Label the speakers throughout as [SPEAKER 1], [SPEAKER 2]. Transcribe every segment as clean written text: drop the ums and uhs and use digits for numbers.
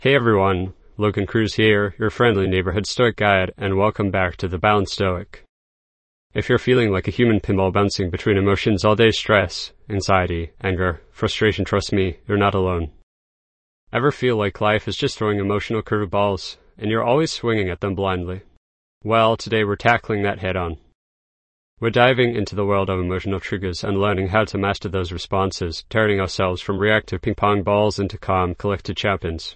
[SPEAKER 1] Hey everyone, Logan Cruz here, your friendly neighborhood Stoic guide, and welcome back to The Balanced Stoic. If you're feeling like a human pinball bouncing between emotions all day, stress, anxiety, anger, frustration, trust me, you're not alone. Ever feel like life is just throwing emotional curveballs, and you're always swinging at them blindly? Well, today we're tackling that head on. We're diving into the world of emotional triggers and learning how to master those responses, turning ourselves from reactive ping-pong balls into calm, collected champions.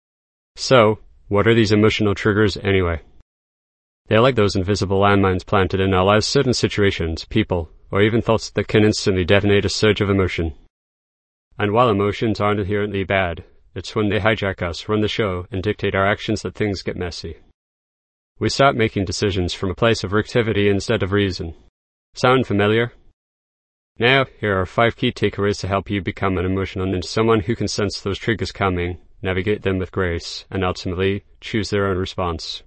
[SPEAKER 1] So, what are these emotional triggers anyway? They're like those invisible landmines planted in our lives, certain situations, people, or even thoughts that can instantly detonate a surge of emotion. And while emotions aren't inherently bad, it's when they hijack us, run the show, and dictate our actions that things get messy. We start making decisions from a place of reactivity instead of reason. Sound familiar? Now, here are 5 key takeaways to help you become an emotional ninja, someone who can sense those triggers coming, navigate them with grace, and ultimately choose their own response.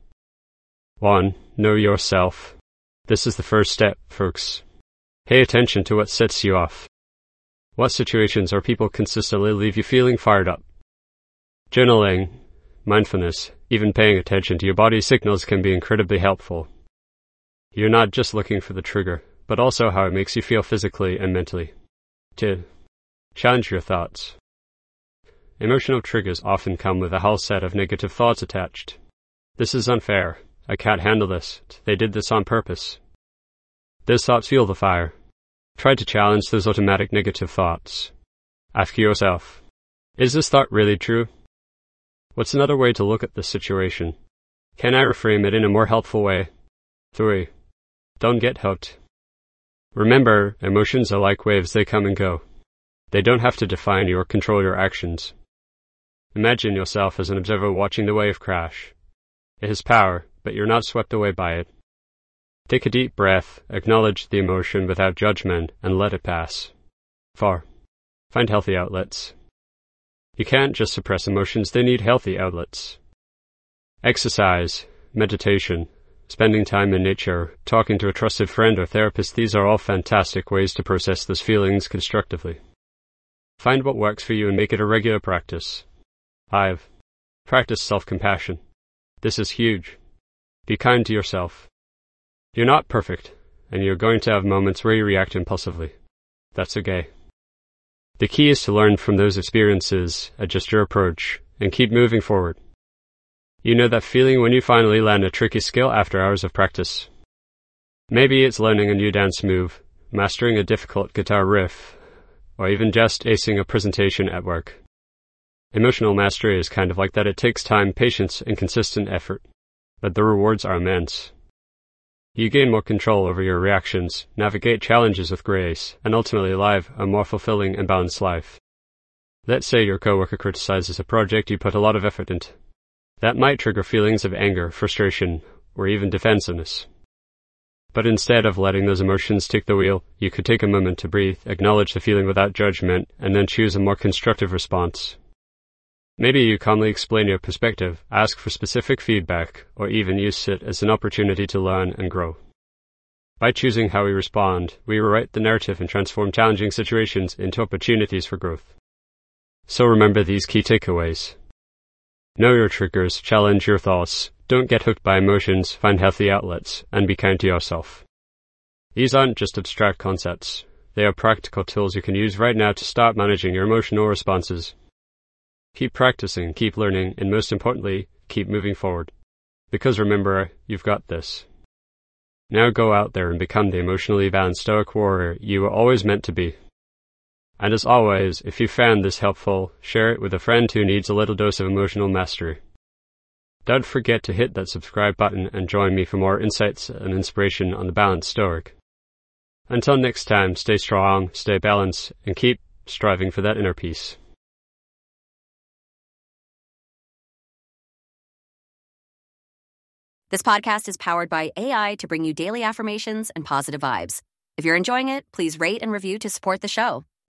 [SPEAKER 1] 1. Know yourself. This is the first step, folks. Pay attention to what sets you off. What situations or people consistently leave you feeling fired up? Journaling, mindfulness, even paying attention to your body signals can be incredibly helpful. You're not just looking for the trigger, but also how it makes you feel physically and mentally. 2. Challenge your thoughts. Emotional triggers often come with a whole set of negative thoughts attached. This is unfair. I can't handle this. They did this on purpose. Those thoughts fuel the fire. Try to challenge those automatic negative thoughts. Ask yourself, is this thought really true? What's another way to look at this situation? Can I reframe it in a more helpful way? 3. Don't get hooked. Remember, emotions are like waves, they come and go. They don't have to define you or control your actions. Imagine yourself as an observer watching the wave crash. It has power, but you're not swept away by it. Take a deep breath, acknowledge the emotion without judgment, and let it pass. 4. Find healthy outlets. You can't just suppress emotions, they need healthy outlets. Exercise, meditation, spending time in nature, talking to a trusted friend or therapist, these are all fantastic ways to process those feelings constructively. Find what works for you and make it a regular practice. 5. Practice self-compassion. This is huge. Be kind to yourself. You're not perfect, and you're going to have moments where you react impulsively. That's okay. The key is to learn from those experiences, adjust your approach, and keep moving forward. You know that feeling when you finally land a tricky skill after hours of practice? Maybe it's learning a new dance move, mastering a difficult guitar riff, or even just acing a presentation at work. Emotional mastery is kind of like that. It takes time, patience, and consistent effort, but the rewards are immense. You gain more control over your reactions, navigate challenges with grace, and ultimately live a more fulfilling and balanced life. Let's say your coworker criticizes a project you put a lot of effort into. That might trigger feelings of anger, frustration, or even defensiveness. But instead of letting those emotions take the wheel, you could take a moment to breathe, acknowledge the feeling without judgment, and then choose a more constructive response. Maybe you calmly explain your perspective, ask for specific feedback, or even use it as an opportunity to learn and grow. By choosing how we respond, we rewrite the narrative and transform challenging situations into opportunities for growth. So remember these key takeaways. Know your triggers, challenge your thoughts, don't get hooked by emotions, find healthy outlets, and be kind to yourself. These aren't just abstract concepts. They are practical tools you can use right now to start managing your emotional responses. Keep practicing, keep learning, and most importantly, keep moving forward. Because remember, you've got this. Now go out there and become the emotionally balanced Stoic warrior you were always meant to be. And as always, if you found this helpful, share it with a friend who needs a little dose of emotional mastery. Don't forget to hit that subscribe button and join me for more insights and inspiration on the Balanced Stoic. Until next time, stay strong, stay balanced, and keep striving for that inner peace.
[SPEAKER 2] This podcast is powered by AI to bring you daily affirmations and positive vibes. If you're enjoying it, please rate and review to support the show.